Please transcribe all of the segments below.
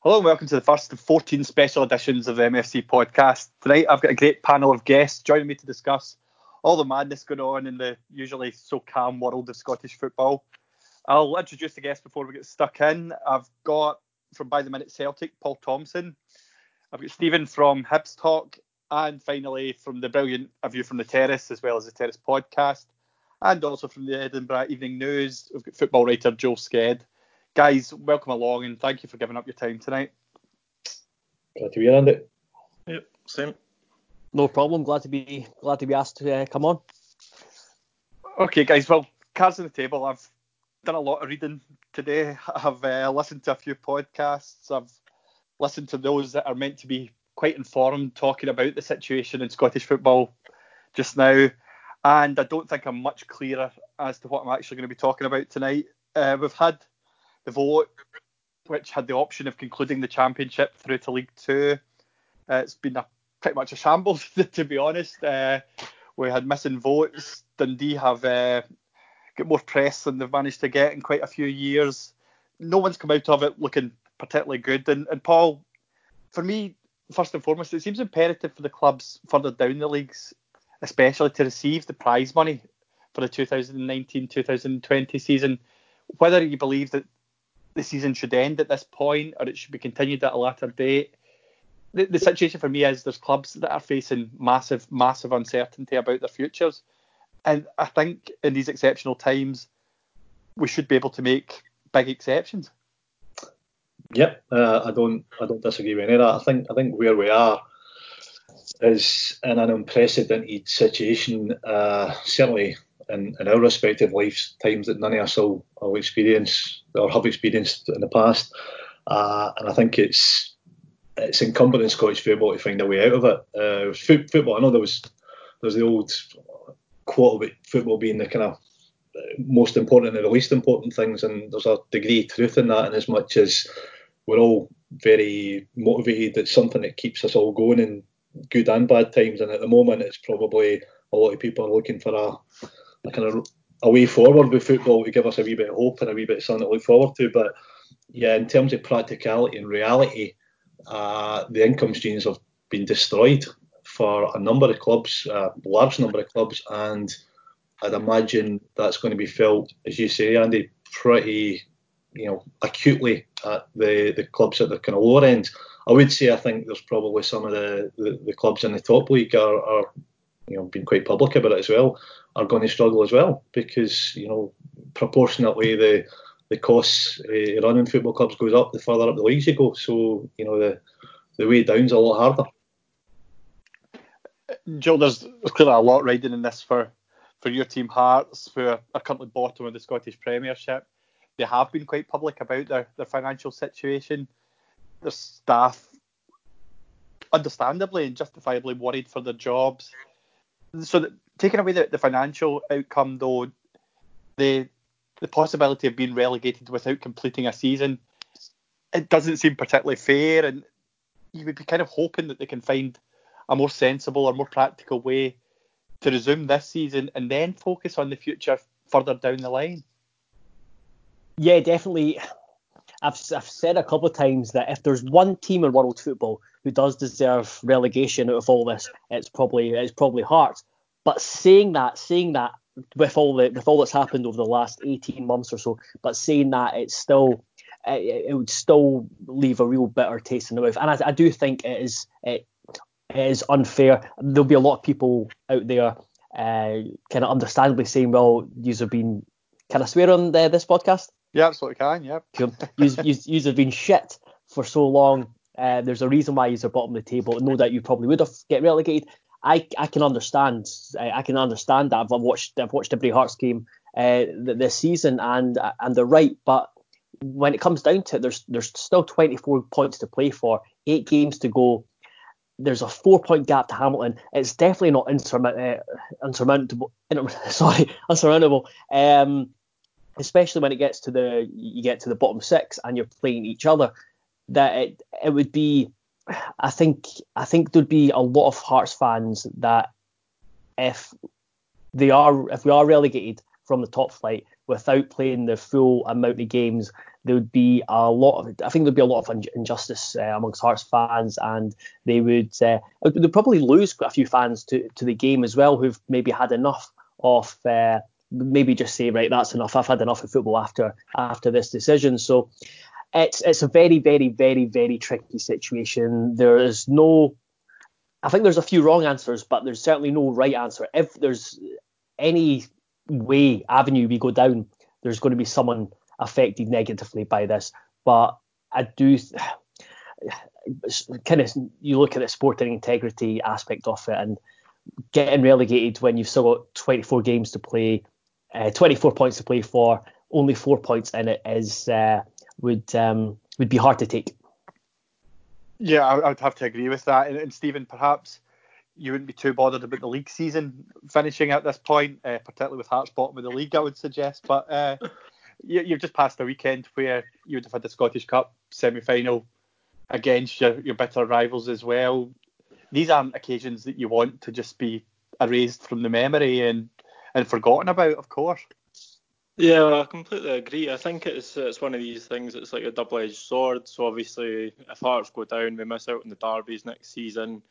Hello and welcome to the first of 14 special editions of the MFC podcast. Tonight I've got a great panel of guests joining me to discuss all the madness going on in the usually so calm world of Scottish football. I'll introduce the guests before we get stuck in. I've got from By the Minute Celtic, Paul Thompson. I've got Stephen from Hibs Talk, and finally from the brilliant A View from the Terrace, as well as the Terrace podcast, and also from the Edinburgh Evening News, we've got football writer Joel Sked. Guys, welcome along and thank you for giving up your time tonight. Glad to be here, Andy. Yep, same. No problem. Glad to be asked to come on. Okay, guys. Well, cards on the table. I've done a lot of reading today. I've listened to a few podcasts. I've listened to those that are meant to be quite informed, talking about the situation in Scottish football just now. And I don't think I'm much clearer as to what I'm actually going to be talking about tonight. We've had the vote, which had the option of concluding the Championship through to League Two. It's been pretty much a shambles, to be honest. We had missing votes. Dundee have got more press than they've managed to get in quite a few years. No one's come out of it looking particularly good. And Paul, for me, first and foremost, it seems imperative for the clubs further down the leagues, especially to receive the prize money for the 2019-2020 season. Whether you believe that the season should end at this point or it should be continued at a later date. The situation for me is there's clubs that are facing massive uncertainty about their futures. And I think in these exceptional times, we should be able to make big exceptions. Yep, I don't disagree with any of that. I think where we are is in an unprecedented situation, certainly in our respective lifetimes that none of us will experience or have experienced in the past. And I think it's incumbent in Scottish football to find a way out of it. Football, I know there's the old quote about football being the kind of most important and the least important things, and there's a degree of truth in that, in as much as we're all very motivated. It's something that keeps us all going in good and bad times, and at the moment it's probably a lot of people are looking for a kind of a way forward with football to give us a wee bit of hope and a wee bit of something to look forward to. But yeah, in terms of practicality and reality, the income streams have been destroyed for a number of clubs, large number of clubs, and I'd imagine that's going to be felt, as you say, Andy, pretty, acutely at the clubs at the kind of lower end. I would say I think there's probably some of the clubs in the top league are being quite public about it as well, are going to struggle as well, because proportionately the costs running football clubs goes up the further up the leagues you go. So the way down's a lot harder. Joe, there's clearly a lot riding in this for your team Hearts, who are currently bottom of the Scottish Premiership. They have been quite public about their financial situation. Their staff, understandably and justifiably, worried for their jobs. So taking away the financial outcome, though, the possibility of being relegated without completing a season, it doesn't seem particularly fair, and you would be kind of hoping that they can find a more sensible or more practical way to resume this season and then focus on the future further down the line. Yeah, definitely. I've said a couple of times that if there's one team in world football who does deserve relegation out of all this, it's probably Hearts. But saying that with all that's happened over the last 18 months or so, but saying that it would still leave a real bitter taste in the mouth. And I do think it is unfair. There'll be a lot of people out there kind of understandably saying, well, can I swear on this podcast? Yeah, absolutely can, yeah. Yous have been shit for so long. There's a reason why yous are bottom of the table. No doubt you probably would have get relegated. I can understand. I can understand that. I've watched every Hearts game this season, and they're right. But when it comes down to it, there's still 24 points to play for, 8 games to go. There's a 4-point gap to Hamilton. It's definitely not unsurmountable. Especially when you get to the bottom 6 and you're playing each other. That it would be. I think there'd be a lot of Hearts fans that if we are relegated from the top flight without playing the full amount of games, there would be a lot of injustice amongst Hearts fans, and they'd probably lose quite a few fans to the game as well, who've maybe had enough of maybe just say, right, that's enough. I've had enough of football after this decision. So it's a very, very, very, very tricky situation. I think there's a few wrong answers, but there's certainly no right answer. If there's any avenue we go down, there's going to be someone affected negatively by this. But I do you look at the sporting integrity aspect of it, and getting relegated when you've still got 24 games to play, 24 points to play for, only 4 points in it would be hard to take. Yeah, I would have to agree with that. And Stephen, perhaps you wouldn't be too bothered about the league season finishing at this point, particularly with Hearts bottom of the league, I would suggest. But you've just passed a weekend where you would have had the Scottish Cup semi-final against your bitter rivals as well. These aren't occasions that you want to just be erased from the memory and forgotten about, of course. Yeah, I completely agree. I think it's one of these things. It's like a double-edged sword. So obviously, if Hearts go down, we miss out on the derbies next season.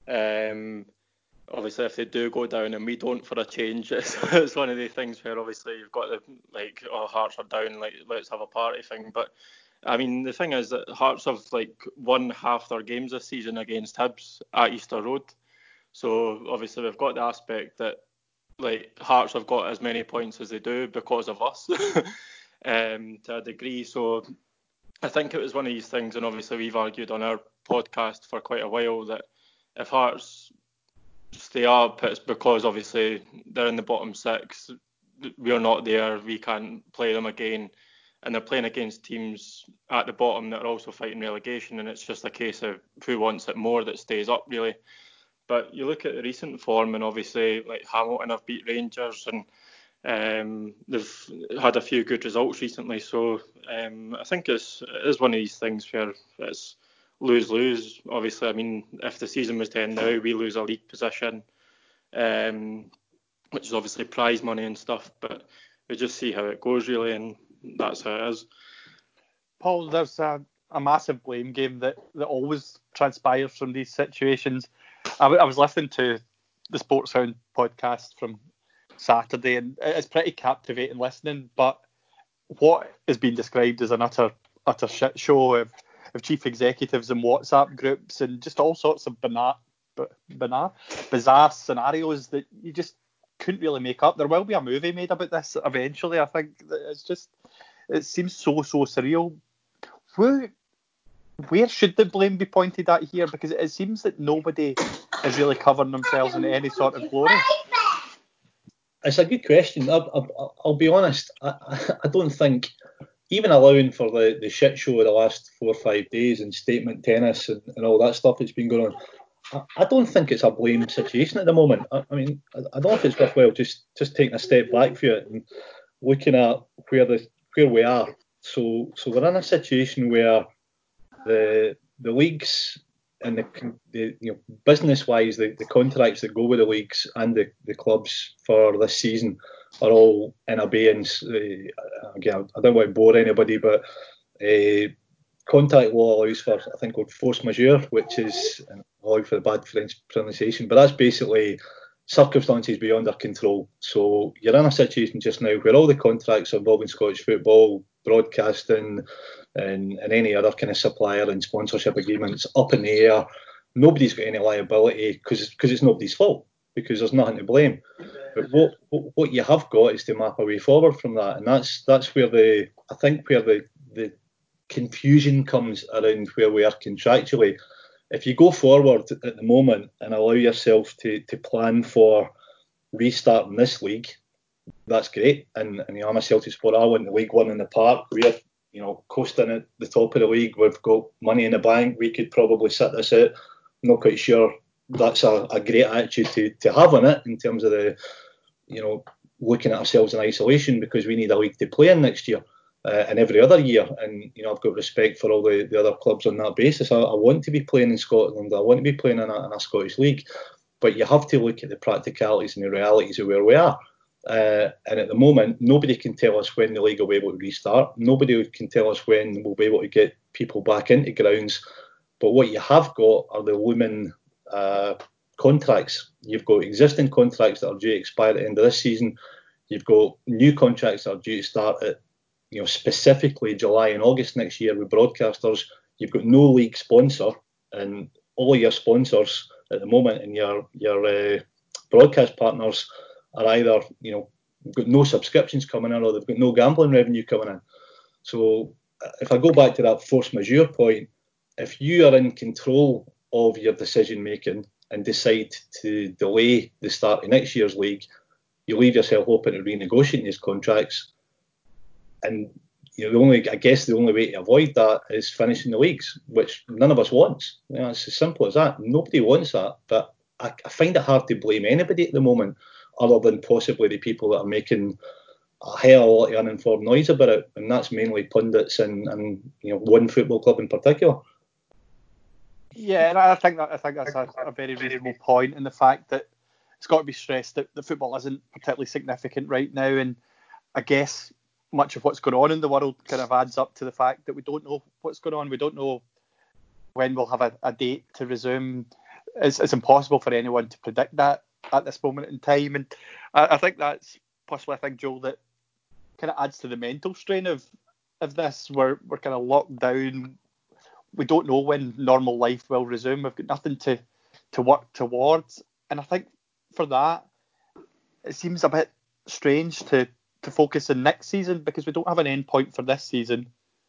Obviously, if they do go down and we don't for a change, it's one of the things where obviously you've got Hearts are down, like let's have a party thing. But I mean, the thing is that Hearts have won half their games this season against Hibs at Easter Road. So obviously we've got the aspect that Hearts have got as many points as they do because of us to a degree. So I think it was one of these things, and obviously we've argued on our podcast for quite a while that if Hearts stay up, it's because obviously they're in the bottom six. We're not there. We can't play them again. And they're playing against teams at the bottom that are also fighting relegation, and it's just a case of who wants it more that stays up, really. But you look at the recent form, and obviously Hamilton have beat Rangers, and they've had a few good results recently. So I think it is one of these things where it's lose-lose. Obviously, I mean, if the season was to end now, we lose a league position, which is obviously prize money and stuff. But we just see how it goes, really, and that's how it is. Paul, there's a massive blame game that always transpires from these situations. I was listening to the Sports Sound podcast from Saturday, and it's pretty captivating listening. But what is being described as an utter shit show of chief executives and WhatsApp groups and just all sorts of bizarre scenarios that you just couldn't really make up. There will be a movie made about this eventually. I think it seems so surreal. Where should the blame be pointed at here? Because it seems that nobody is really covering themselves in any sort of glory. It's a good question. I'll be honest. I don't think, even allowing for the shit show of the last 4 or 5 days and statement tennis and all that stuff that's been going on, I don't think it's a blame situation at the moment. I mean, I don't know if it's worthwhile just taking a step back for it and looking at where we are. So we're in a situation where the leagues and the business-wise, the contracts that go with the leagues and the clubs for this season are all in abeyance. Again, I don't want to bore anybody, but contract law allows for a thing called force majeure, which is allowed for the bad French pronunciation, but that's basically circumstances beyond our control. So you're in a situation just now where all the contracts involving Scottish football, broadcasting, and any other kind of supplier and sponsorship agreements up in the air. Nobody's got any liability because it's nobody's fault, because there's nothing to blame. But what you have got is to map a way forward from that, and that's where the confusion comes around where we are contractually. If you go forward at the moment and allow yourself to plan for restarting this league, that's great. And I'm a Celtic supporter. I want the League One in the park. We're coasting at the top of the league. We've got money in the bank. We could probably sit this out. I'm not quite sure that's a great attitude to have on it in terms of the looking at ourselves in isolation, because we need a league to play in next year. And every other year, and I've got respect for all the other clubs on that basis. I want to be playing in Scotland. I want to be playing in a Scottish league, but you have to look at the practicalities and the realities of where we are. And at the moment, nobody can tell us when the league will be able to restart. Nobody can tell us when we'll be able to get people back into grounds. But what you have got are the looming contracts. You've got existing contracts that are due to expire at the end of this season. You've got new contracts that are due to start at, specifically July and August next year with broadcasters. You've got no league sponsor, and all your sponsors at the moment and your broadcast partners are either, got no subscriptions coming in or they've got no gambling revenue coming in. So if I go back to that force majeure point, if you are in control of your decision making and decide to delay the start of next year's league, you leave yourself open to renegotiating these contracts. And the only way to avoid that is finishing the leagues, which none of us wants. It's as simple as that. Nobody wants that. But I find it hard to blame anybody at the moment, other than possibly the people that are making a hell of a lot of uninformed noise about it, and that's mainly pundits and one football club in particular. Yeah, and I think that's a very reasonable point, in the fact that it's got to be stressed that the football isn't particularly significant right now, and I guess much of what's going on in the world kind of adds up to the fact that we don't know what's going on. We don't know when we'll have a date to resume. It's impossible for anyone to predict that at this moment in time, and I think that's possibly a thing, Joel, that kind of adds to the mental strain of this. We're kind of locked down. We don't know when normal life will resume. We've got nothing to work towards, and I think for that it seems a bit strange to focus on next season, because we don't have an end point for this season.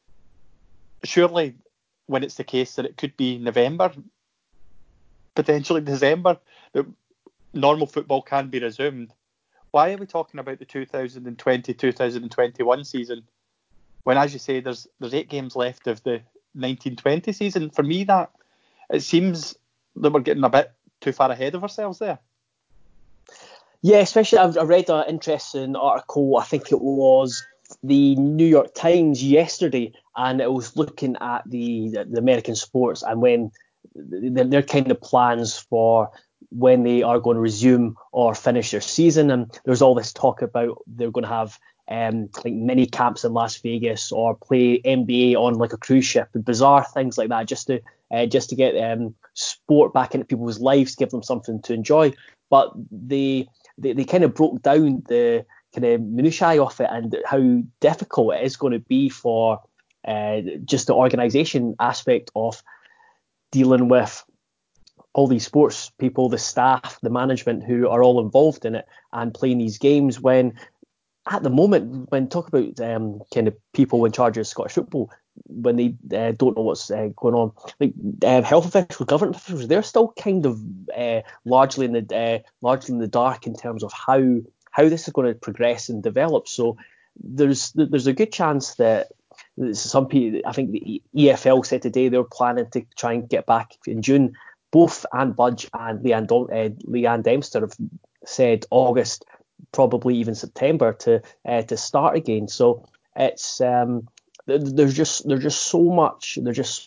Surely, when it's the case that it could be November, potentially December, that normal football can be resumed, why are we talking about the 2020-2021 season when, as you say, there's 8 games left of the 1920 season? For me, that it seems that we're getting a bit too far ahead of ourselves there. Yeah, especially I read an interesting article, I think it was the New York Times yesterday, and it was looking at the American sports and when their kind of plans for when they are going to resume or finish their season. And there's all this talk about they're going to have like mini camps in Las Vegas or play NBA on like a cruise ship, and bizarre things like that, just to get sport back into people's lives, give them something to enjoy. But they kind of broke down the kind of minutiae of it and how difficult it is going to be for just the organisation aspect of dealing with all these sports people, the staff, the management who are all involved in it and playing these games, when at the moment, when talk about kind of people in charge of Scottish football, when they don't know what's going on, like health officials, government officials, they're still kind of largely in the dark in terms of how this is going to progress and develop. So there's a good chance that some people, I think the EFL said today they're planning to try and get back in June. Both Anne Budge and Leanne Dempster have said August, probably even September to start again. So it's there's just so much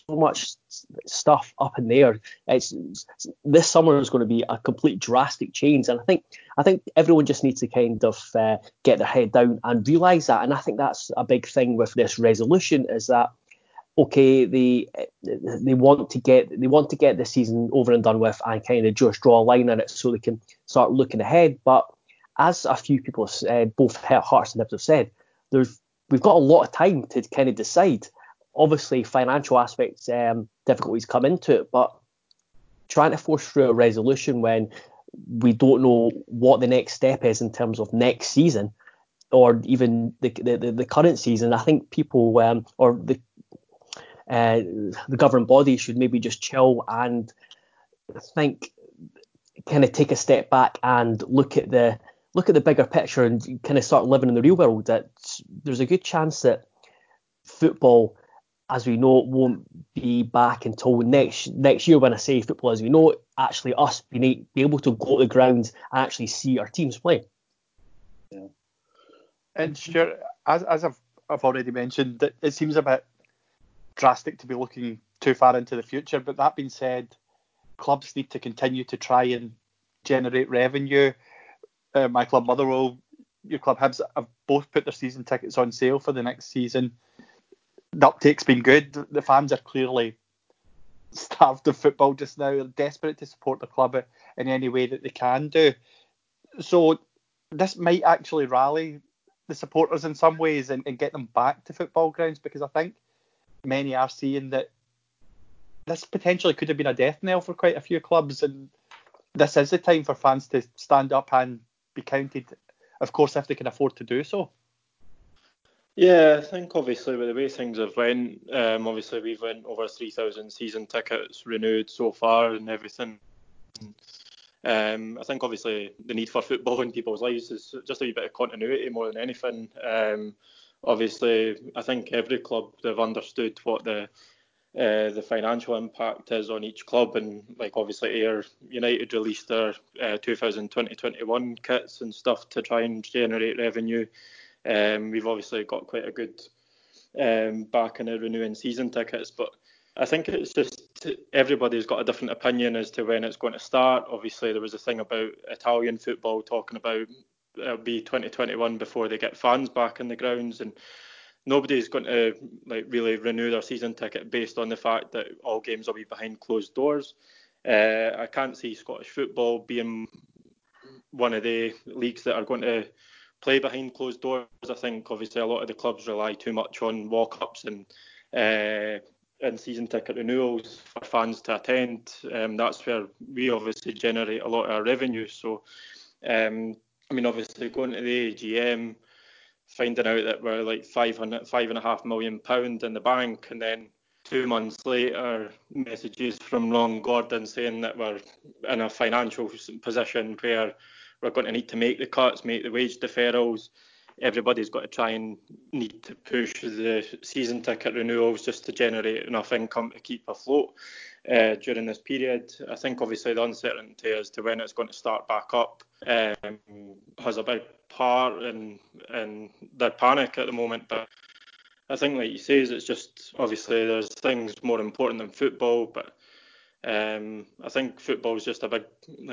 stuff up in there. This summer is going to be a complete drastic change, and I think everyone just needs to kind of get their head down and realise that. And I think that's a big thing with this resolution, is that okay, they want to get the season over and done with and kind of just draw a line in it so they can start looking ahead. But as a few people have said, both Hearts and Hibs have said, we've got a lot of time to kind of decide. Obviously, financial aspects, difficulties come into it, but trying to force through a resolution when we don't know what the next step is in terms of next season or even the current season, I think people or the governing body should maybe just chill and think, kind of take a step back and look at the bigger picture and kind of start living in the real world. That there's a good chance that football, as we know it, won't be back until next year. When I say football as we know it, actually us be able to go to the ground and actually see our teams play. Yeah. And Stuart, as I've already mentioned, it seems a bit drastic to be looking too far into the future. But that being said, clubs need to continue to try and generate revenue. My club Motherwell your club Hibs have both put their season tickets on sale for the next season. The uptake's been good. The fans are clearly starved of football just now. They're desperate to support the club in any way that they can do. So this might actually rally the supporters in some ways and get them back to football grounds, because I think many are seeing that this potentially could have been a death knell for quite a few clubs, and this is the time for fans to stand up and be counted, of course, if they can afford to do so. Yeah, I think obviously with the way things have went, obviously we've went over 3,000 season tickets renewed so far and everything. I think obviously the need for football in people's lives is just a wee bit of continuity more than anything. Obviously, I think every club, they've understood what the financial impact is on each club, and like obviously Ayr United released their 2020-21 kits and stuff to try and generate revenue. We've obviously got quite a good back in the renewing season tickets, but I think it's just everybody's got a different opinion as to when it's going to start. Obviously, there was a thing about Italian football talking about it'll be 2021 before they get fans back in the grounds, and nobody's going to really renew their season ticket based on the fact that all games will be behind closed doors. I can't see Scottish football being one of the leagues that are going to play behind closed doors. I think obviously a lot of the clubs rely too much on walk-ups and season ticket renewals for fans to attend. That's where we obviously generate a lot of our revenue. So, obviously going to the AGM, finding out that we're like £5.5 million in the bank, and then 2 months later, messages from Ron Gordon saying that we're in a financial position where we're going to need to make the cuts, make the wage deferrals. Everybody's got to try and need to push the season ticket renewals just to generate enough income to keep afloat during this period. I think obviously the uncertainty as to when it's going to start back up has a big part in their panic at the moment. But I think, like you say, it's just obviously there's things more important than football. But I think football is just a big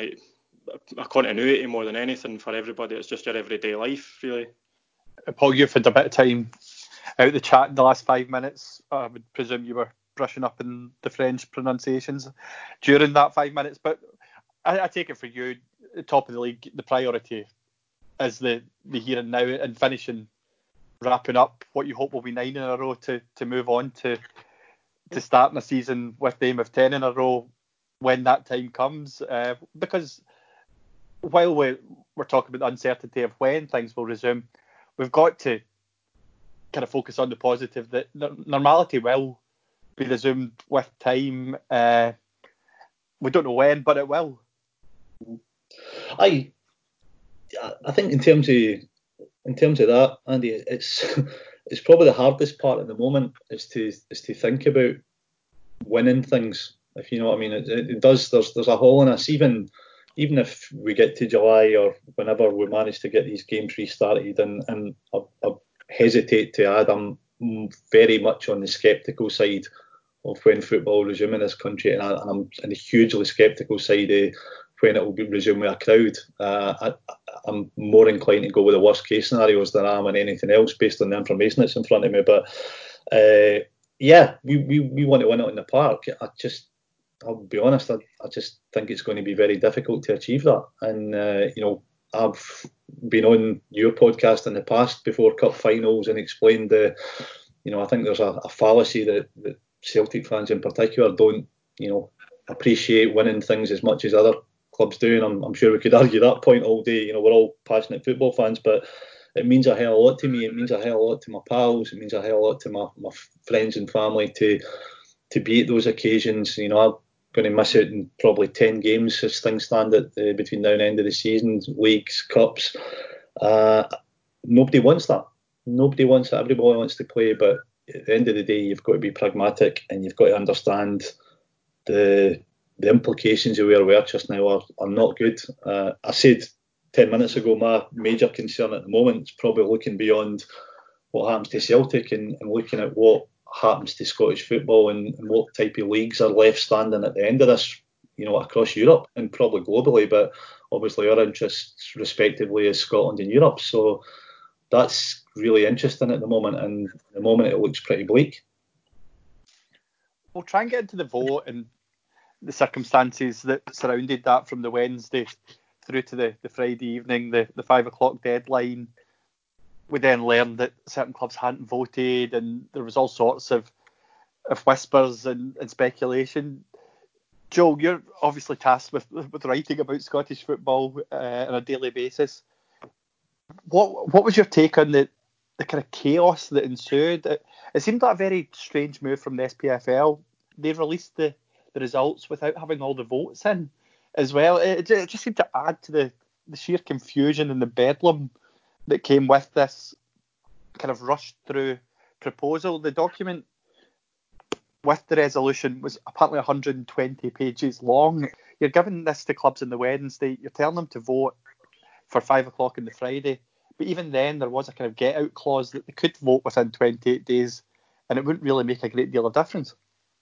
a continuity more than anything for everybody. It's just your everyday life, really. Paul, you've had a bit of time out the chat in the last 5 minutes. I would presume you were brushing up in the French pronunciations during that 5 minutes. But I take it for you, the top of the league, the priority is the here and now, and wrapping up what you hope will be 9 in a row to move on to starting a season with the aim of 10 in a row when that time comes. Because while we're talking about the uncertainty of when things will resume, we've got to kind of focus on the positive that normality will be resumed with time. We don't know when, but it will. I think in terms of that, Andy, it's probably the hardest part at the moment is to think about winning things. If you know what I mean, it does. There's a hole in us, even if we get to July or whenever we manage to get these games restarted. And I hesitate to add, I'm very much on the sceptical side of when football will resume in this country, and I'm on the hugely sceptical side of when it will be resumed with a crowd. I'm more inclined to go with the worst case scenarios than I am on anything else based on the information that's in front of me. But we want to win it in the park. I'll be honest, I just think it's going to be very difficult to achieve that. And I've been on your podcast in the past before cup finals and explained I think there's a fallacy that Celtic fans in particular don't appreciate winning things as much as other clubs do, and I'm sure we could argue that point all day. We're all passionate football fans, but it means a hell of a lot to me. It means a hell of a lot to my pals. It means a hell of a lot to my friends and family to be at those occasions. I'm going to miss out in probably 10 games as things stand between now and the end of the season, leagues, cups. Nobody wants that. Nobody wants it. Everybody wants to play, but at the end of the day, you've got to be pragmatic and you've got to understand the implications of where we are just now are not good. I said 10 minutes ago, my major concern at the moment is probably looking beyond what happens to Celtic and looking at what happens to Scottish football and what type of leagues are left standing at the end of this across Europe and probably globally, but obviously our interests respectively is Scotland and Europe. So that's really interesting at the moment, and at the moment it looks pretty bleak. We'll try and get into the vote and the circumstances that surrounded that from the Wednesday through to the Friday evening, the 5 o'clock deadline. We then learned that certain clubs hadn't voted, and there was all sorts of whispers and speculation. Joel, you're obviously tasked with writing about Scottish football on a daily basis. What was your take on the kind of chaos that ensued? It seemed like a very strange move from the SPFL. They released the results without having all the votes in as well. It just seemed to add to the sheer confusion and the bedlam that came with this kind of rushed through proposal. The document with the resolution was apparently 120 pages long. You're giving this to clubs on the Wednesday. You're telling them to vote for 5 o'clock on the Friday. But even then, there was a kind of get-out clause that they could vote within 28 days, and it wouldn't really make a great deal of difference.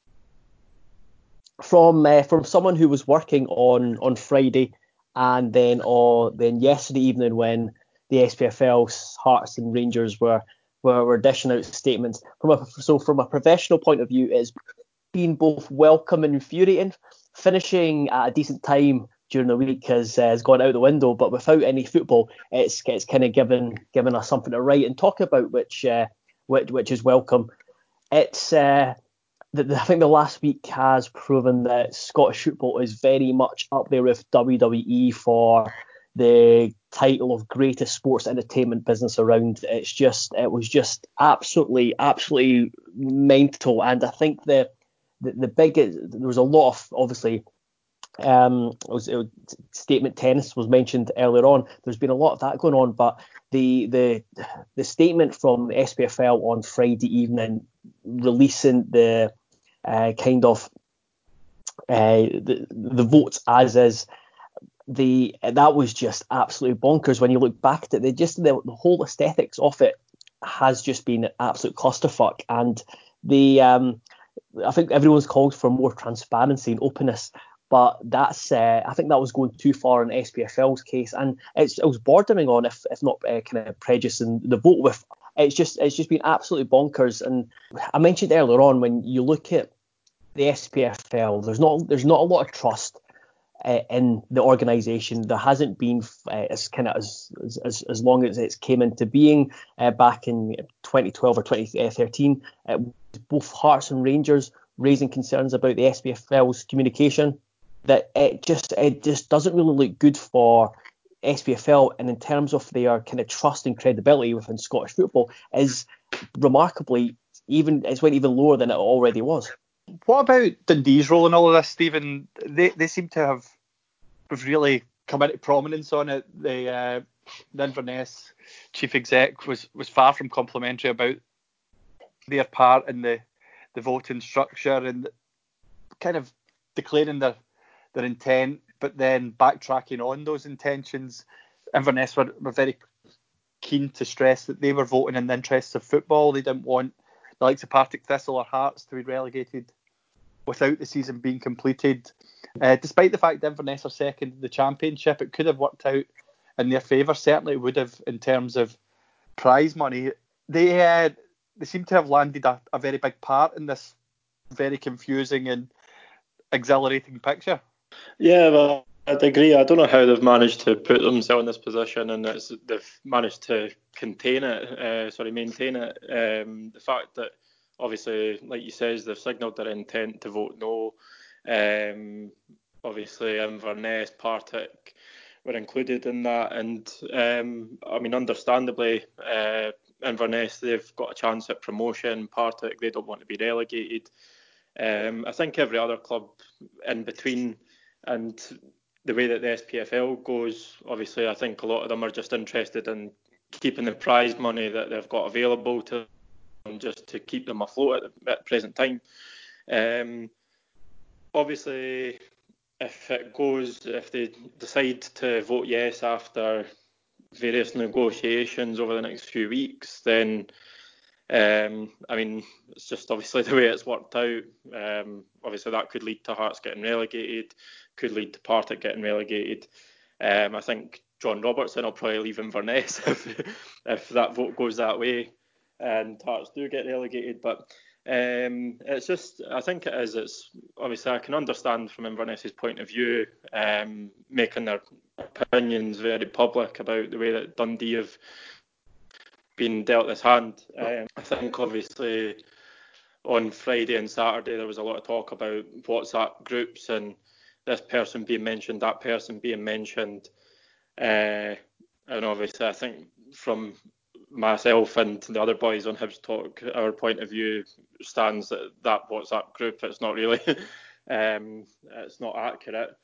From someone who was working on Friday, and then yesterday evening when the SPFL, Hearts and Rangers were dishing out statements. From a professional point of view, it's been both welcome and infuriating. Finishing at a decent time during the week has gone out the window, but without any football, it's kind of given us something to write and talk about, which is welcome. It's I think the last week has proven that Scottish football is very much up there with WWE for the title of greatest sports entertainment business around. It was just absolutely mental, and I think the biggest, there was a lot of, obviously, statement tennis was mentioned earlier on. There's been a lot of that going on, but the statement from the SPFL on Friday evening, releasing the kind of the votes as is, that was just absolutely bonkers. When you look back at it, the whole aesthetics of it has just been an absolute clusterfuck, and I think everyone's called for more transparency and openness, but I think that was going too far in SPFL's case, and it was bordering on, if not kind of prejudicing the vote with. It's just been absolutely bonkers. And I mentioned earlier on, when you look at the SPFL, there's not a lot of trust in the organisation. There hasn't been as long as it's came into being back in 2012 or 2013. Both Hearts and Rangers raising concerns about the SPFL's communication, that it just doesn't really look good for SPFL, and in terms of their kind of trust and credibility within Scottish football, is remarkably it's went even lower than it already was. What about Dundee's role in all of this, Stephen? They seem to have really come into prominence on it. The Inverness chief exec was far from complimentary about their part in the voting structure, and kind of declaring their intent, but then backtracking on those intentions. Inverness were very keen to stress that they were voting in the interests of football. They didn't want the likes of Partick Thistle or Hearts to be relegated without the season being completed. Despite the fact that Inverness are second in the championship, it could have worked out in their favour. Certainly it would have in terms of prize money. They seem to have landed a very big part in this very confusing and exhilarating picture. Yeah, well, I'd agree. I don't know how they've managed to put themselves in this position, and they've managed to maintain it. The fact that, obviously, like you says, they've signalled their intent to vote no. Obviously, Inverness, Partick were included in that, and understandably, Inverness, they've got a chance at promotion. Partick, they don't want to be relegated. I think every other club in between, and the way that the SPFL goes, obviously, I think a lot of them are just interested in keeping the prize money that they've got available to them, just to keep them afloat at the present time. Obviously, if they decide to vote yes after various negotiations over the next few weeks, then I mean, it's just obviously the way it's worked out. Obviously, that could lead to Hearts getting relegated, could lead to Partick getting relegated. I think John Robertson will probably leave Inverness if that vote goes that way and Hearts do get relegated. But it's just, I think it is. It's obviously, I can understand from Inverness's point of view, making their opinions very public about the way that Dundee have been dealt this hand. I think obviously on Friday and Saturday there was a lot of talk about WhatsApp groups and this person being mentioned, that person being mentioned, and obviously I think from myself and the other boys on Hibs Talk, our point of view stands that WhatsApp group, it's not really it's not accurate.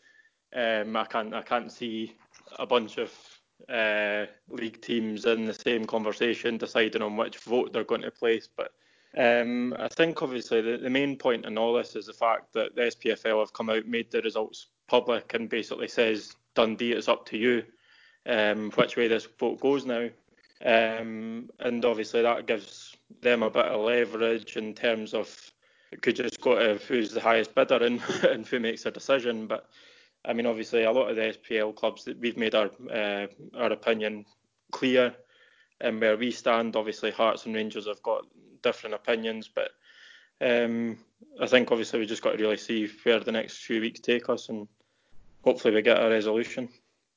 I can't see a bunch of league teams in the same conversation deciding on which vote they're going to place. But I think obviously the main point in all this is the fact that the SPFL have come out, made the results public, and basically says, Dundee, it's up to you which way this vote goes now. And obviously that gives them a bit of leverage in terms of it could just go to who's the highest bidder and who makes a decision. But I mean, obviously, a lot of the SPL clubs that we've made our opinion clear and where we stand. Obviously, Hearts and Rangers have got different opinions, but I think obviously we just got to really see where the next few weeks take us, and hopefully we get a resolution.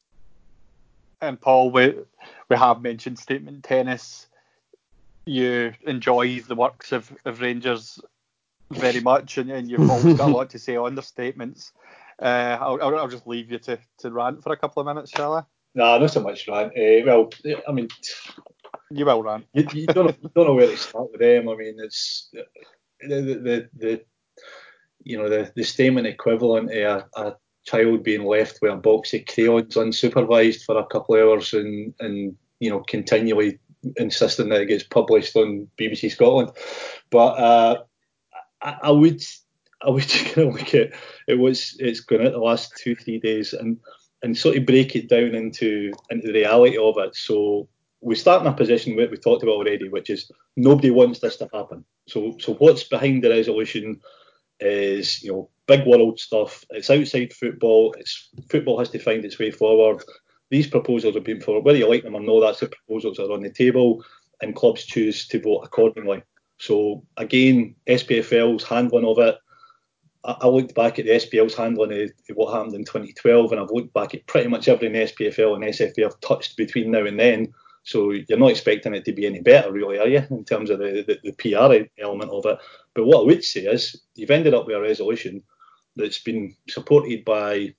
And Paul, we have mentioned statement tennis. You enjoy the works of Rangers very much, and you've always got a lot to say on their statements. I'll just leave you to rant for a couple of minutes, shall I? No, not so much rant. Well, I mean, you will rant. You don't know where to start with them. I mean, it's the statement equivalent to a child being left with a box of crayons unsupervised for a couple of hours and continually insisting that it gets published on BBC Scotland. But I would kind of look at it's going out the last 2-3 days and sort of break it down into the reality of it. So we start in a position we talked about already, which is nobody wants this to happen. So what's behind the resolution is big world stuff. It's outside football. Football has to find its way forward. These proposals have been forward, whether you like them or not. That's the proposals that are on the table, and clubs choose to vote accordingly. So again, SPFL's handling of it. I looked back at the SPL's handling of what happened in 2012, and I've looked back at pretty much everything the SPFL and SFA have touched between now and then. So you're not expecting it to be any better, really, are you, in terms of the PR element of it? But what I would say is you've ended up with a resolution that's been supported by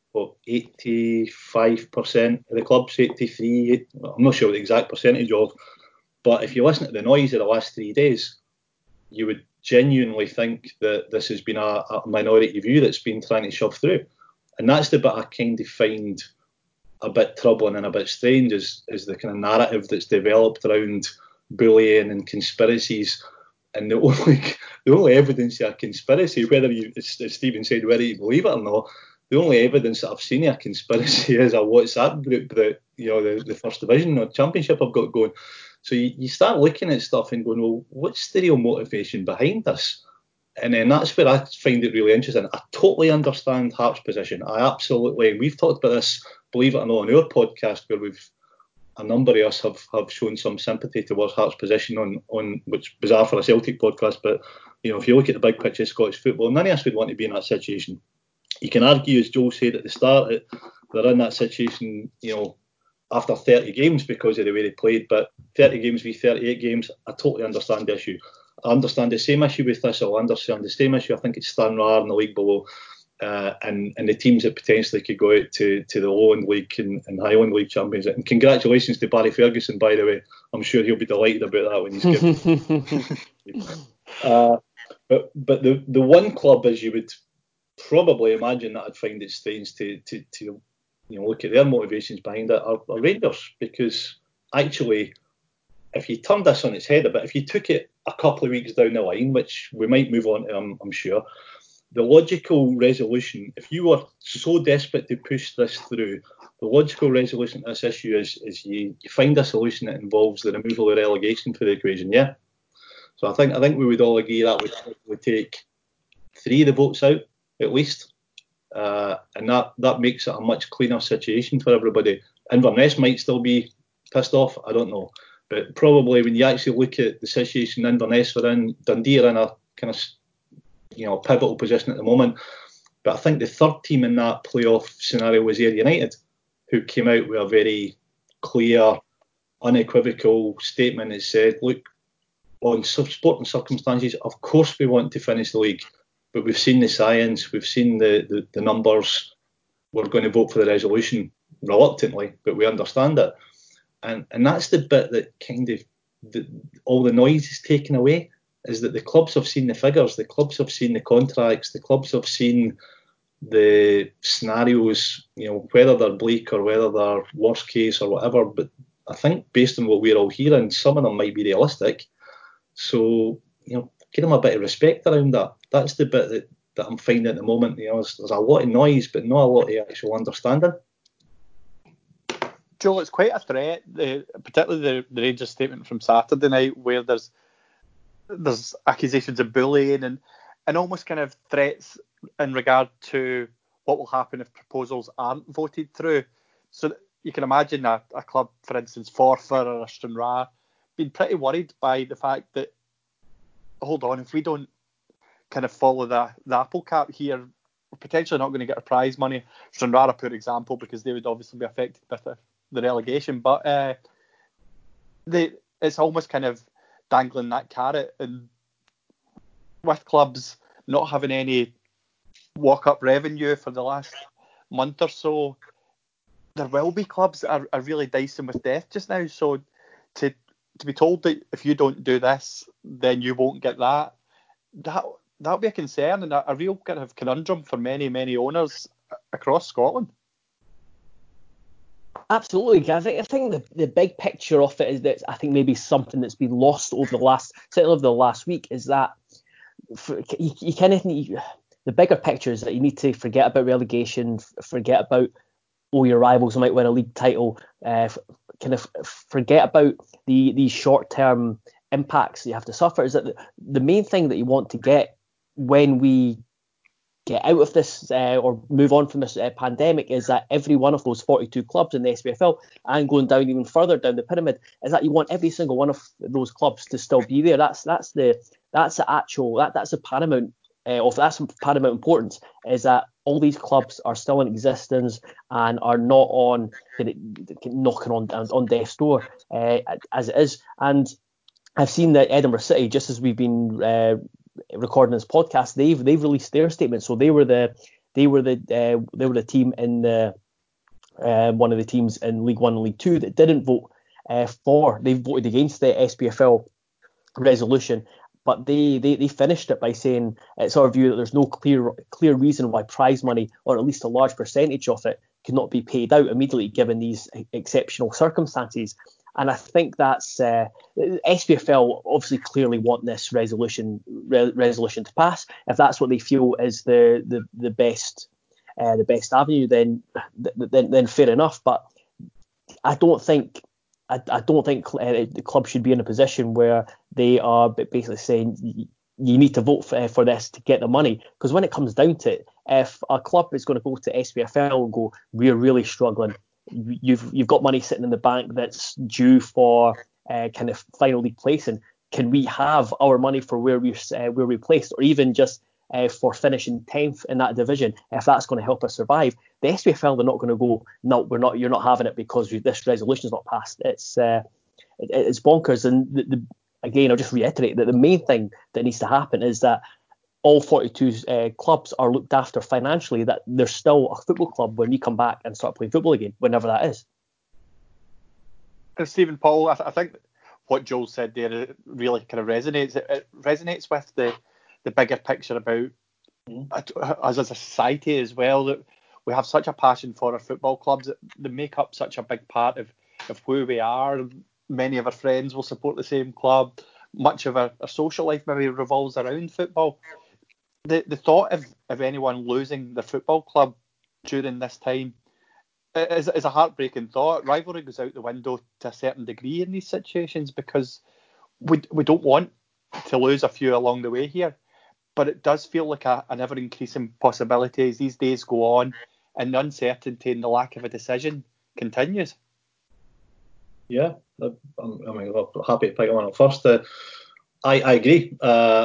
85% of the clubs, 83. I'm not sure the exact percentage of, but if you listen to the noise of the last 3 days, you would genuinely think that this has been a minority view that's been trying to shove through. And that's the bit I kind of find a bit troubling and a bit strange is the kind of narrative that's developed around bullying and conspiracies. And the only evidence of a conspiracy, whether you, as Stephen said, whether you believe it or not, the only evidence that I've seen of a conspiracy is a WhatsApp group that the First Division or Championship have got going. So you start looking at stuff and going, well, what's the real motivation behind this? And then that's where I find it really interesting. I totally understand Hearts' position. We've talked about this, believe it or not, on our podcast, where a number of us have shown some sympathy towards Hearts' position on which bizarre for a Celtic podcast. But if you look at the big picture of Scottish football, none of us would want to be in that situation. You can argue, as Joel said at the start, they're in that situation, after 30 games because of the way they played. But 30 games v 38 games, I totally understand the issue. I understand the same issue with Thistle. I understand the same issue. I think it's Stranraer in the league below, and the teams that potentially could go out to the Lowland League and Highland League champions. And congratulations to Barry Ferguson, by the way. I'm sure he'll be delighted about that when he's given. But the one club, as you would probably imagine, that I'd find it strange to look at their motivations behind it are Rangers, because actually, if you turned this on its head a bit, if you took it a couple of weeks down the line, which we might move on to, I'm sure, the logical resolution, if you were so desperate to push this through, the logical resolution to this issue is you find a solution that involves the removal of relegation for the equation, yeah? So I think we would all agree that would take 3 of the votes out at least, and that makes it a much cleaner situation for everybody. Inverness might still be pissed off, I don't know, but probably when you actually look at the situation Inverness are in, Dundee are in a kind of pivotal position at the moment. But I think the third team in that playoff scenario was Ayr United, who came out with a very clear, unequivocal statement that said, look, on sporting circumstances, of course we want to finish the league, but we've seen the science, we've seen the numbers, we're going to vote for the resolution reluctantly, but we understand it. And that's the bit that kind of all the noise is taken away, is that the clubs have seen the figures, the clubs have seen the contracts, the clubs have seen the scenarios, whether they're bleak or whether they're worst case or whatever. But I think based on what we're all hearing, some of them might be realistic. So, give them a bit of respect around that. That's the bit that I'm finding at the moment. There's a lot of noise, but not a lot of actual understanding. Joel, it's quite a threat, particularly the Rangers statement from Saturday night, where there's accusations of bullying and almost kind of threats in regard to what will happen if proposals aren't voted through. So you can imagine a club, for instance, Forfar or Stranraer, being pretty worried by the fact that, hold on, if we don't kind of follow the apple cart here, we're potentially not going to get our prize money. Stranraer a poor example because they would obviously be affected by the relegation, but it's almost kind of dangling that carrot, and with clubs not having any walk-up revenue for the last month or so, there will be clubs that are really dicing with death just now. So to be told that if you don't do this, then you won't get that'll be a concern and a real kind of conundrum for many, many owners across Scotland. Absolutely. I think the big picture of it is that I think maybe something that's been lost over the last week is that you kind of need, the bigger picture is that you need to forget about relegation, forget about your rivals might win a league title, kind of forget about these short-term impacts that you have to suffer. Is that the main thing that you want to get when we get out of this or move on from this pandemic is that every one of those 42 clubs in the SPFL, and going down even further down the pyramid, is that you want every single one of those clubs to still be there. That's the paramount that's paramount importance, is that all these clubs are still in existence and are not knocking on death's door as it is. And I've seen that Edinburgh City, just as we've been recording this podcast, they've released their statement. So they were the team in the one of the teams in League One and League Two that didn't vote they voted against the SPFL resolution, but they finished it by saying it's our view that there's no clear reason why prize money, or at least a large percentage of it, could not be paid out immediately given these exceptional circumstances. And I think that's SPFL obviously clearly want this resolution to pass. If that's what they feel is the best avenue, then fair enough. But I don't think the club should be in a position where they are basically saying you need to vote for this to get the money. Because when it comes down to it, if a club is going to go to SPFL and go, we're really struggling, you've got money sitting in the bank that's due for kind of final league placing, can we have our money for where we're placed, or even just for finishing 10th in that division, if that's going to help us survive? The SPFL, they're not going to go, no, you're not having it because this resolution is not passed. It's bonkers. And again, I'll just reiterate that the main thing that needs to happen is that all 42 clubs are looked after financially, that there's still a football club when we come back and start playing football again, whenever that is. And Stephen, Paul, I think what Joel said there really kind of resonates. It resonates with the bigger picture about us as a society as well, that we have such a passion for our football clubs. They make up such a big part of who we are. Many of our friends will support the same club. Much of our social life maybe revolves around football. The thought of anyone losing their football club during this time is a heartbreaking thought. Rivalry goes out the window to a certain degree in these situations, because we don't want to lose a few along the way here, but it does feel like an ever-increasing possibility as these days go on and the uncertainty and the lack of a decision continues. Yeah, I'm happy to pick on it first. I agree.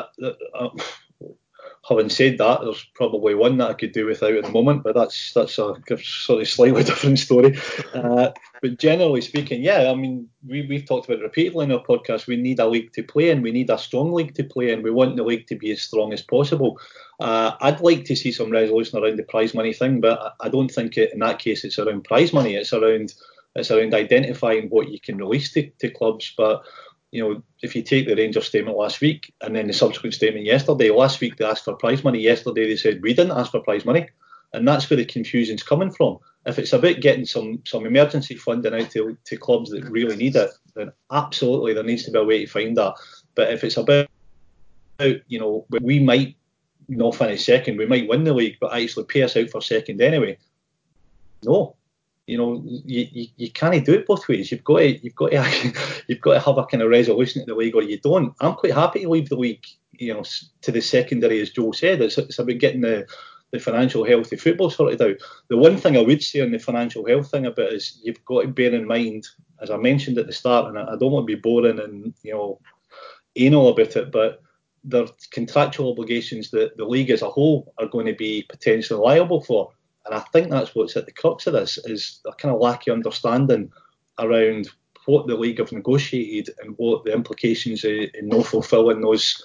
Having said that, there's probably one that I could do without at the moment, but that's a sort of slightly different story. But generally speaking, yeah, I mean, we've talked about it repeatedly in our podcast. We need a league to play in. We need a strong league to play in. We want the league to be as strong as possible. I'd like to see some resolution around the prize money thing, but I don't think in that case it's around prize money. It's around identifying what you can release to clubs. But if you take the Rangers statement last week and then the subsequent statement yesterday, last week they asked for prize money. Yesterday they said we didn't ask for prize money, and that's where the confusion's coming from. If it's about getting some emergency funding out to clubs that really need it, then absolutely there needs to be a way to find that. But if it's about we might not finish second, we might win the league, but actually pay us out for second anyway, no. You can't do it both ways. You've got to have a kind of resolution at the league, or you don't. I'm quite happy to leave the league, to the secondary, as Joe said. It's about getting the financial health of football sorted out. The one thing I would say on the financial health thing about is you've got to bear in mind, as I mentioned at the start, and I don't want to be boring and anal about it, but there are contractual obligations that the league as a whole are going to be potentially liable for. And I think that's what's at the crux of this, is a kind of lack of understanding around what the league have negotiated and what the implications in not fulfilling those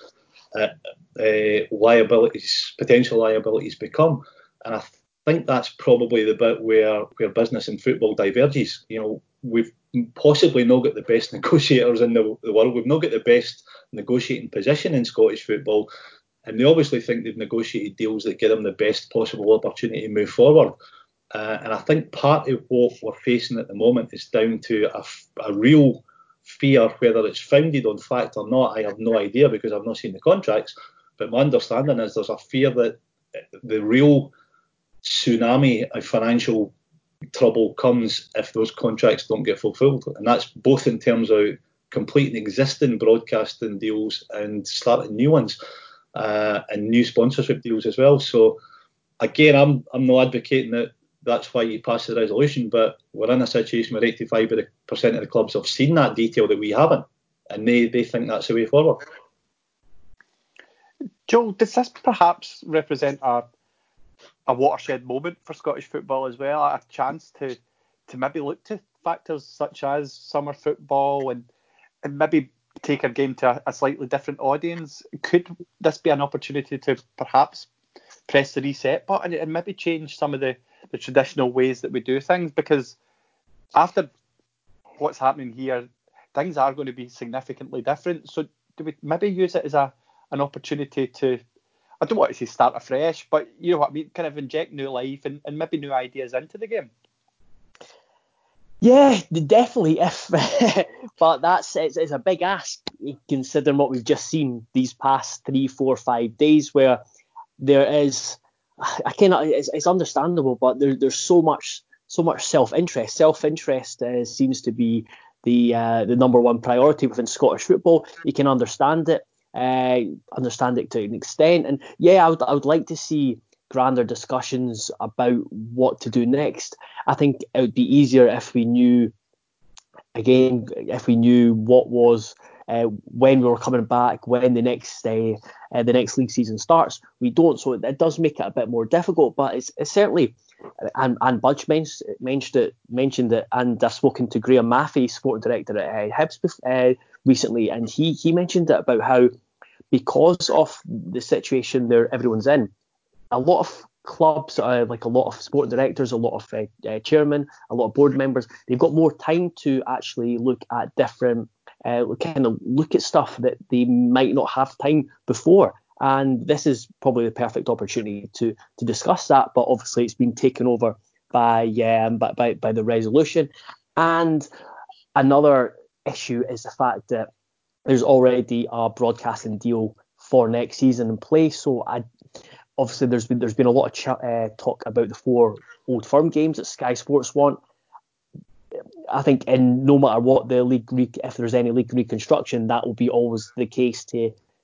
potential liabilities become. And I think that's probably the bit where business and football diverges. We've possibly not got the best negotiators in the world. We've not got the best negotiating position in Scottish football. And they obviously think they've negotiated deals that give them the best possible opportunity to move forward. And I think part of what we're facing at the moment is down to a real fear, whether it's founded on fact or not, I have no idea because I've not seen the contracts. But my understanding is there's a fear that the real tsunami of financial trouble comes if those contracts don't get fulfilled. And that's both in terms of completing existing broadcasting deals and starting new ones. And new sponsorship deals as well. So again, I'm not advocating that that's why you pass the resolution, but we're in a situation where 85% of the clubs have seen that detail that we haven't, and they think that's the way forward. Joel, does this perhaps represent a watershed moment for Scottish football as well, a chance to maybe look to factors such as summer football and maybe take our game to a slightly different audience? Could this be an opportunity to perhaps press the reset button and maybe change some of the traditional ways that we do things? Because after what's happening here, things are going to be significantly different. So do we maybe use it as an opportunity to, I don't want to say start afresh, but you know what I mean, kind of inject new life and maybe new ideas into the game? Yeah, definitely. But it's a big ask considering what we've just seen these past 3, 4, 5 days, where there is, it's understandable, but there's so much self-interest. Self-interest seems to be the number one priority within Scottish football. You can understand it to an extent, and yeah, I would like to see grander discussions about what to do next. I think it would be easier if we knew what was when we were coming back, when the next league season starts. We don't, so it does make it a bit more difficult. But it's certainly, and Budge mentioned it, and I've spoken to Graham Maffey, sporting director at Hibs recently, and he mentioned it about how, because of the situation that everyone's in, a lot of clubs, like a lot of sporting directors, a lot of chairmen, a lot of board members, they've got more time to actually look at different, look at stuff that they might not have time before. And this is probably the perfect opportunity to discuss that. But obviously, it's been taken over by the resolution. And another issue is the fact that there's already a broadcasting deal for next season in place. So obviously, there's been a lot of talk about the 4 Old Firm games that Sky Sports want. I think, no matter what the league, if there's any league reconstruction, that will be always the case to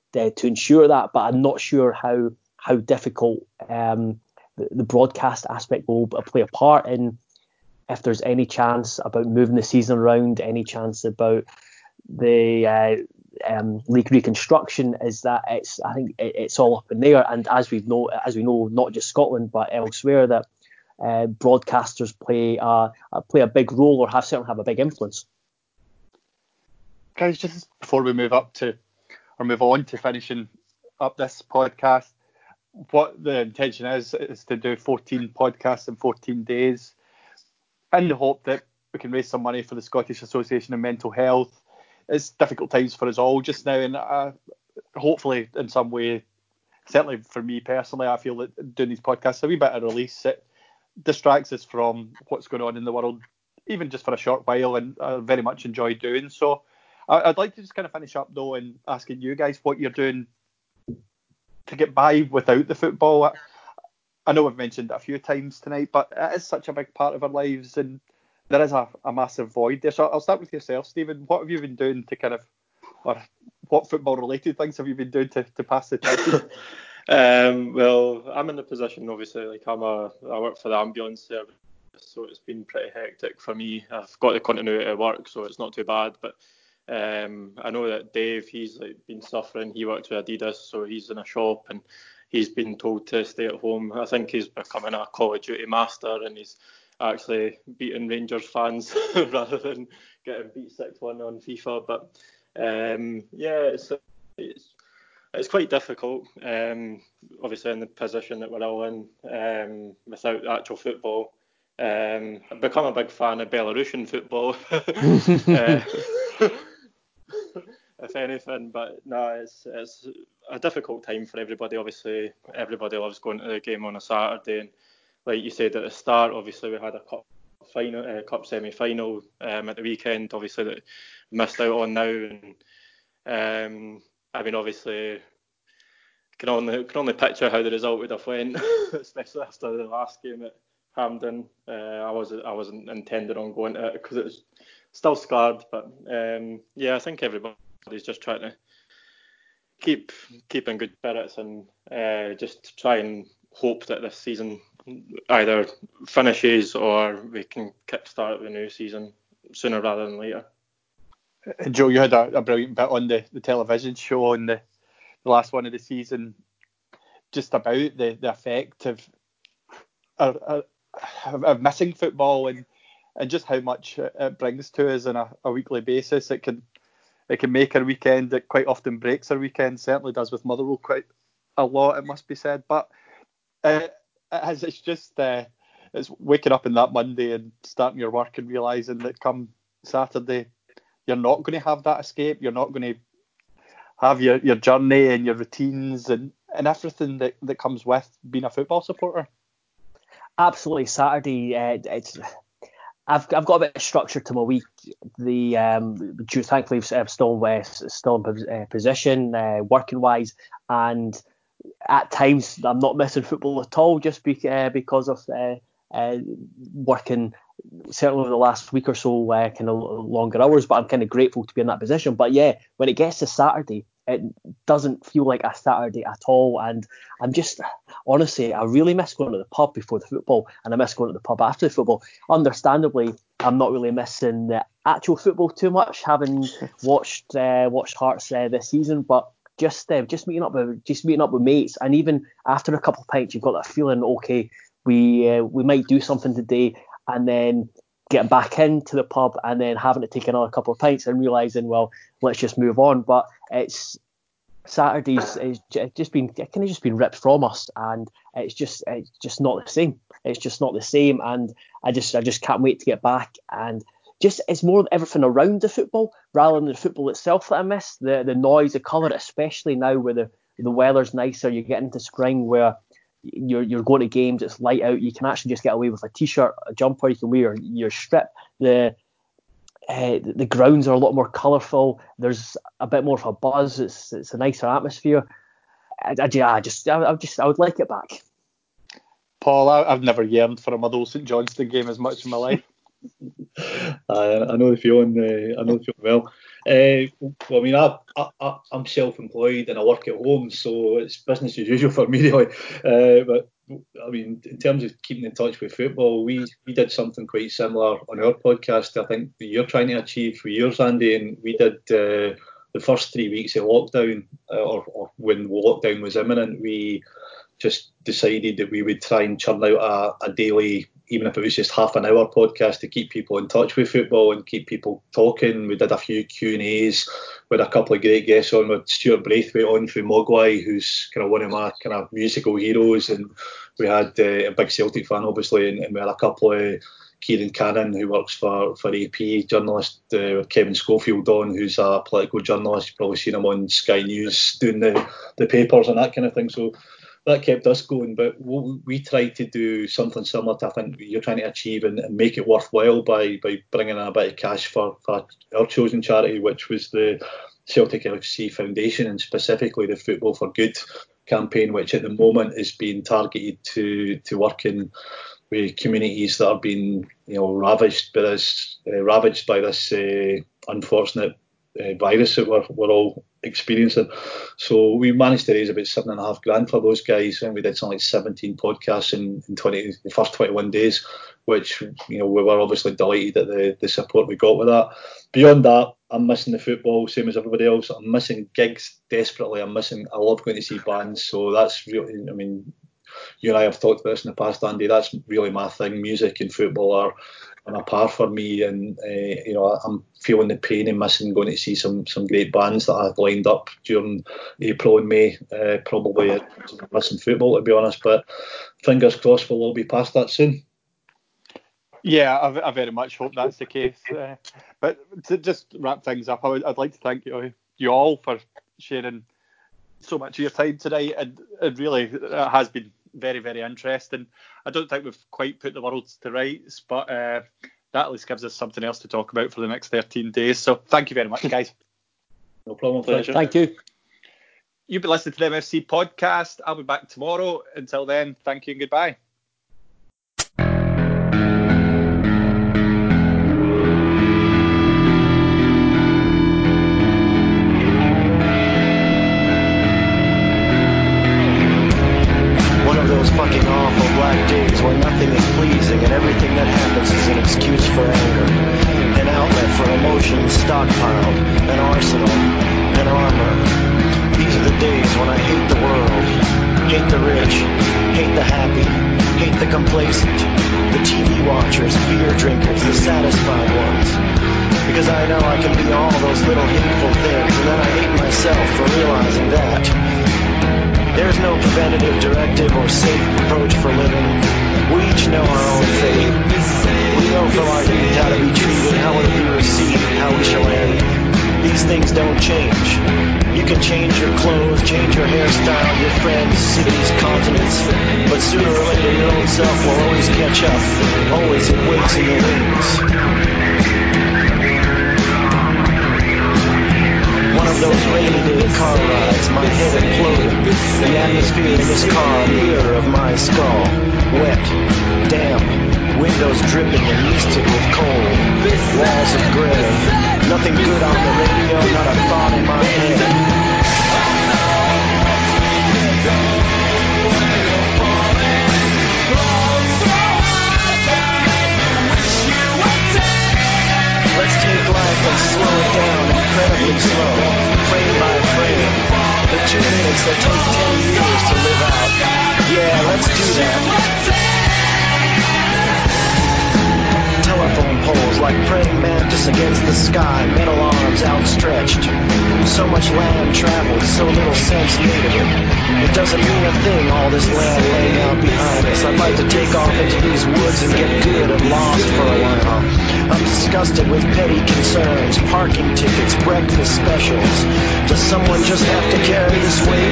to ensure that, but I'm not sure how difficult the broadcast aspect will play a part in, if there's any chance about moving the season around, any chance about the league reconstruction. Is that I think it's all up in there, and as we know, not just Scotland but elsewhere, that broadcasters play a big role, or certainly have a big influence. Guys, just before we move on to finishing up this podcast, what the intention is to do 14 podcasts in 14 days, in the hope that we can raise some money for the Scottish Association of Mental Health. It's difficult times for us all just now, and hopefully in some way, certainly for me personally, I feel that doing these podcasts is a wee bit of release. It distracts us from what's going on in the world, even just for a short while, and I very much enjoy doing so. I'd like to just kind of finish up though and asking you guys what you're doing to get by without the football. I know I've mentioned it a few times tonight, but it is such a big part of our lives, and there is a massive void there. So I'll start with yourself, Stephen. What have you been doing or what football-related things have you been doing to pass the time? Well, I'm in the position, obviously, like I work for the ambulance service, so it's been pretty hectic for me. I've got the continuity of work, so it's not too bad, but I know that Dave, he's been suffering. He works with Adidas, so he's in a shop, and he's been told to stay at home. I think he's becoming a Call of Duty master, and he's actually beating Rangers fans rather than getting beat 6-1 on FIFA. But yeah, it's quite difficult. Obviously, in the position that we're all in, without actual football. I've become a big fan of Belarusian football. If anything, but no, it's a difficult time for everybody. Obviously, everybody loves going to the game on a Saturday, and like you said at the start, obviously we had a cup semi-final at the weekend, obviously that we missed out on now, and I mean, obviously can only picture how the result would have went, especially after the last game at Hampden. I wasn't intended on going to it because it was still scarred, but yeah, I think everybody's just trying to keep in good spirits and just try and hope that this season either finishes or we can kickstart the new season sooner rather than later. Joe, you had a brilliant bit on the television show on the last one of the season, just about the effect of missing football and just how much it brings to us on a weekly basis. It can make our weekend. It quite often breaks our weekend. Certainly does with Motherwell quite a lot, it must be said. But it's just it's waking up on that Monday and starting your work and realising that come Saturday you're not going to have that escape. You're not going to have your journey and your routines and everything that comes with being a football supporter. Absolutely. Saturday, I've got a bit of structure to my week. Thankfully, I'm still in position working wise, and at times I'm not missing football at all, just because of working. Certainly over the last week or so, kind of longer hours, but I'm kind of grateful to be in that position. But yeah, when it gets to Saturday, it doesn't feel like a Saturday at all. And I'm just, honestly, I really miss going to the pub before the football, and I miss going to the pub after the football. Understandably, I'm not really missing the actual football too much, having watched Hearts this season, but just meeting up with mates, and even after a couple of pints, you've got that feeling, okay, we might do something today, and then getting back into the pub and then having to take another couple of pints and realising, well, let's just move on. But it's Saturdays, it's just been ripped from us, and it's just not the same. It's just not the same, and I just can't wait to get back. And just it's more everything around the football rather than the football itself that I miss. The noise, the colour, especially now where the weather's nicer. You get into spring where you're going to games, it's light out, you can actually just get away with a t-shirt, a jumper, you can wear your strip. The grounds are a lot more colourful, there's a bit more of a buzz, it's a nicer atmosphere. I would like it back. Paul, I've never yearned for a Motherwell St Johnstone game as much in my life. I know the feeling. I know the feeling well. Well, I mean, I'm self-employed and I work at home, so it's business as usual for me, really. But I mean, in terms of keeping in touch with football, we did something quite similar on our podcast. I think that you're trying to achieve for years, Andy, and we did the first 3 weeks of lockdown, or when lockdown was imminent, we just decided that we would try and churn out a daily, even if it was just half an hour podcast, to keep people in touch with football and keep people talking. We did a few Q&As with a couple of great guests on, with Stuart Braithwaite on from Mogwai, who's kind of one of my kind of musical heroes, and we had a big Celtic fan, obviously, and we had a couple of Kieran Cannon, who works for AP, journalist, with Kevin Schofield on, who's a political journalist. You've probably seen him on Sky News doing the papers and that kind of thing. So that kept us going, but we tried to do something similar to, I think, you're trying to achieve, and make it worthwhile by bringing in a bit of cash for our chosen charity, which was the Celtic FC Foundation, and specifically the Football for Good campaign, which at the moment is being targeted to working with communities that are being, ravaged by this unfortunate virus that we're all experiencing. So we managed to raise about $7,500 for those guys, and we did something like 17 podcasts in the first 21 days, which we were obviously delighted at the support we got with that. Beyond that, I'm missing the football, same as everybody else. I'm missing gigs desperately. I love going to see bands, so that's really, I mean, you and I have talked about this in the past, Andy. That's really my thing. Music and football are on a par for me, and I'm feeling the pain and missing going to see some great bands that I had lined up during April and May. Probably missing football, to be honest, but fingers crossed we'll all be past that soon. Yeah, I very much hope that's the case. But to just wrap things up, I'd like to thank you all for sharing so much of your time tonight, and it really has been very, very interesting. I don't think we've quite put the world to rights, but that at least gives us something else to talk about for the next 13 days. So thank you very much, guys. No problem. Pleasure. Thank you. You've been listening to the MFC podcast. I'll be back tomorrow. Until then, thank you and goodbye. Fucking awful black days where nothing is pleasing and everything that happens is an excuse for anger, an outlet for emotions stockpiled, an arsenal, an armor. These are the days when I hate the world, hate the rich, hate the happy, hate the complacent, the TV watchers, beer drinkers, the satisfied ones. Because I know I can be all those little hateful things, and then I hate myself for realizing that. There's no preventative directive or safe approach for living. We each know our own fate. We know from our youth how to be treated, how we'll be received, how we shall end. These things don't change. You can change your clothes, change your hairstyle, your friends, cities, continents, but sooner or later your own self will always catch up. Always it waits in the wings. One of those rainy day car rides, my head imploding. The atmosphere in this car, mirror of my skull. Wet, damp, windows dripping and misted with cold. Walls of gray, nothing good on the radio, not a thought in my head. Let's take life and slow it down, incredibly slow, frame by frame. The 2 minutes that take 10 years to live out. Yeah, let's do that. Telephone poles like praying mantis against the sky, metal arms outstretched. So much land traveled, so little sense made of it. It doesn't mean a thing, all this land laying out behind us. I'd like to take off into these woods and get good and lost for a while. I'm disgusted with petty concerns, parking tickets, breakfast specials. Does someone just have to carry this weight?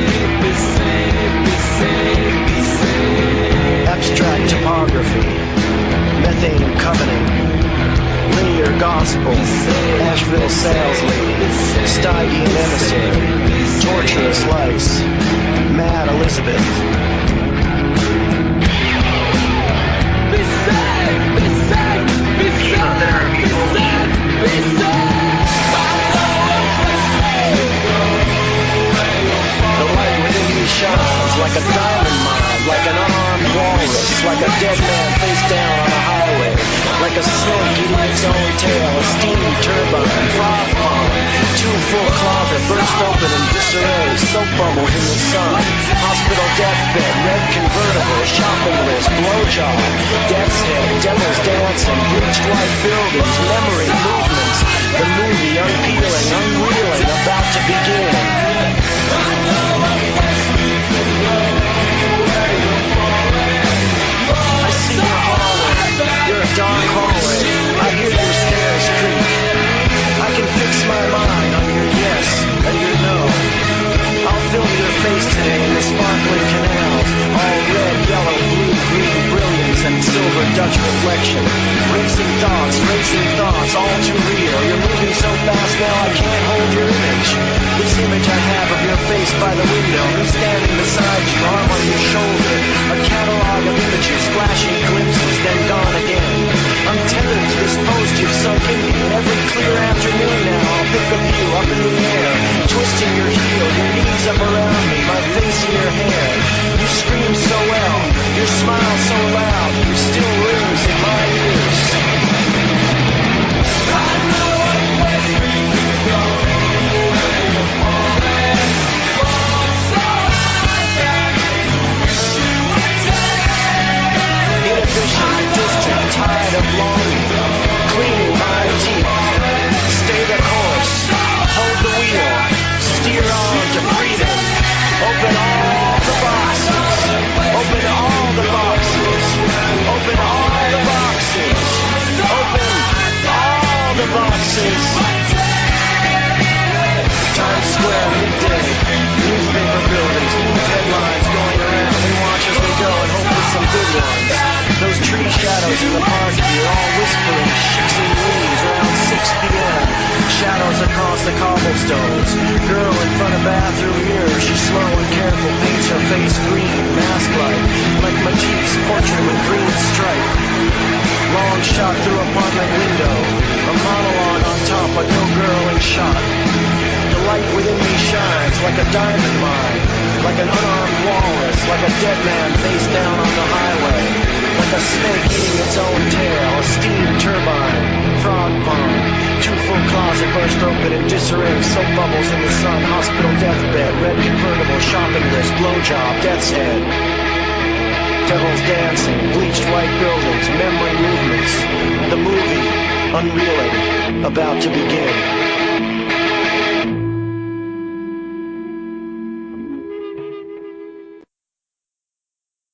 Abstract topography, methane and covenant, linear gospel, Asheville sales lady, Stygian emissary, torturous lice, mad Elizabeth. Be safe, be safe, be safe. like a snake eating its own tail, a steam turbine, frog pond, 2 full closet burst open in disarray, soap bubbles in the sun, hospital deathbed, red convertible, shopping list, blowjob, death's head, devil's dancing, bleached white buildings, memory movements, the movie unpeeling, unreeling, about to begin. I see your hallway, you're a dark hallway, I hear your stairs creak. I can fix my mind on your yes and your no. I'll film your face today in the sparkling canals, all red, yellow, blue, green brilliance and silver Dutch reflection. Racing thoughts, all too real. You're moving so fast now I can't hold your image. This image I have of your face by the window, me standing beside you, arm on your shoulder. A catalog of images, flashing glimpses, then gone again. I'm tethered to this post you've sunk into, and every clear afternoon now I'll think of you up in the air, twisting your heel, your knees up around me, my face in your hair. You scream so well, your smile so loud, it still rings in my ears. I know what place we could go. Inhibition, distant, tide of longing, cleaning my teeth. Stay the course, hold the wheel, steer on to freedom. Open all the boxes, open all the boxes, open all the boxes, open all the boxes. Times Square, midday, newspaper buildings, news headlines going around. We watch as we go and hope for some good ones. Those tree shadows in the park here, all whispering, shixing leaves around 6 p.m. Shadows across the cobblestones. Girl in front of bathroom mirror, she's slow and careful, paints her face green, mask-like, like Matik's portrait with green stripe. Long shot through apartment window, a monologue on top, but no girl in shot. The light within me shines like a diamond mine, like an unarmed walrus, like a dead man face down on the highway, like a snake eating its own tail, a steam turbine, frog pond, 2 full closet burst open in disarray, soap bubbles in the sun, hospital deathbed, red convertible, shopping list, blowjob, death's head, devil's dancing, bleached white buildings, memory movements, the movie unreeling, about to begin.